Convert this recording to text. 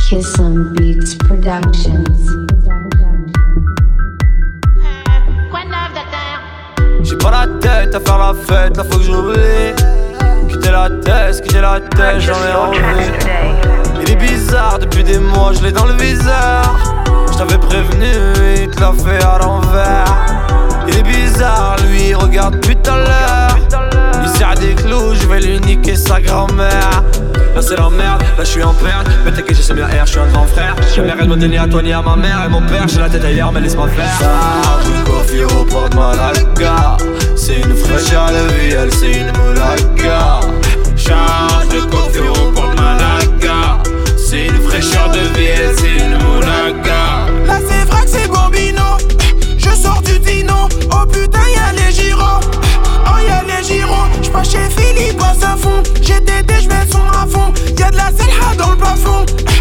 Kisum Beats Productions. J'ai pas la tête à faire la fête, là faut que j'oublie. Quitter la tête, j'en ai envie. Il est bizarre, depuis des mois je l'ai dans le viseur. Je t'avais prévenu, il te l'a fait à l'envers. Il est bizarre, lui, regarde depuis tout à l'heure. Il sert des clous, je vais lui niquer sa grand-mère. Là c'est la merde, là je suis en perte. Mais t'inquiète, je sais bien R, je suis un grand frère. Ma mère elle me donne ni à toi ni à ma mère. Et mon père, j'ai la tête ailleurs, mais laisse-moi faire. Charge de coffee au port de Malaga. C'est une fraîcheur de vie, elle c'est une moulaga. Charge de coffee au port de Malaga. C'est une fraîcheur de vie, elle c'est une moulaga. Là c'est vrai que c'est Bambino. Je sors du dino. Oh putain y'a les gyros. Oh y'a les gyros. J'passe chez Philippe, bosse à fond. J'ai tété, j'mets le son à fond. Y'a de la selha dans le plafond.